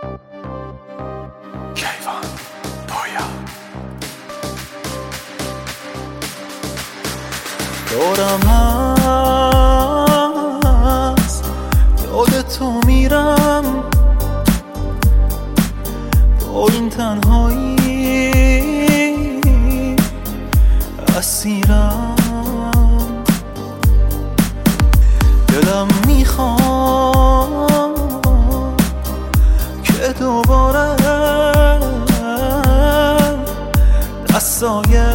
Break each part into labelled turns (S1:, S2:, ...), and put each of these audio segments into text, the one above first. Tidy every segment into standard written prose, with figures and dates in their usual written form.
S1: کیوان پویا
S2: دارم از یاد تو میرم، با این تنهایی اسیرم. دلم میخواد که دوباره دستای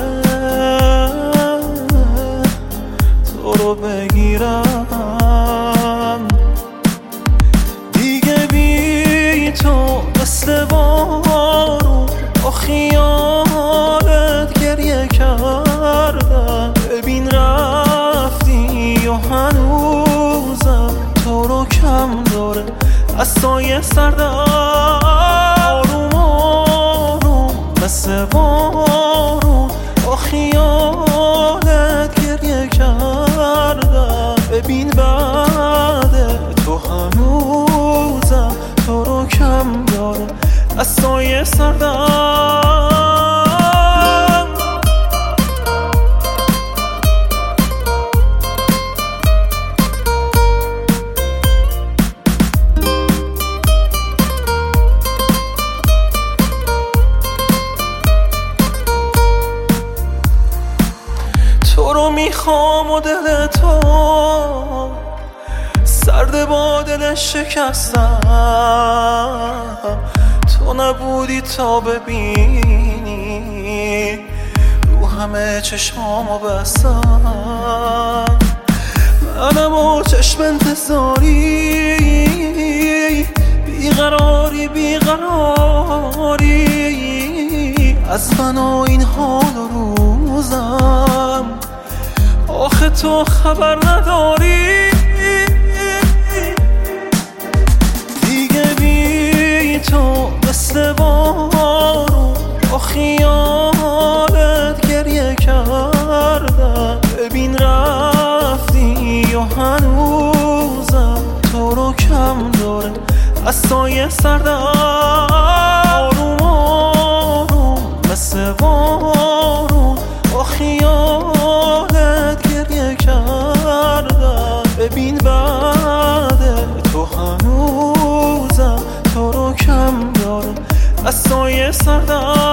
S2: تو رو بگیرم. دیگه بی تو مثل بارون با خیالت گریه کردم. ببین رفتی و هنوزم تو رو کم داره از سایه سردم. آروم آروم مثل بارون با خیالت گریه کردم. ببین بعد تو هنوزم تو رو کم داره از سایه سردم. تو رو میخوام و دل تو سرد با دل شکستم. تو نبودی تا ببینی رو همه چشمامو بستم. منم و چشم انتظاری بیقراری از من و این حال و روزم. آخه تو خبر نداری دیگه بی تو مثل بارون با خیالت گریه کردم. ببین رفتی و هنوزم تو رو کم داره از سایه سردم. آروم آروم مثل بارون با خیالت گریه کردم. ببین بعد تو هنوزم تو رو کم داره از سایه سردم.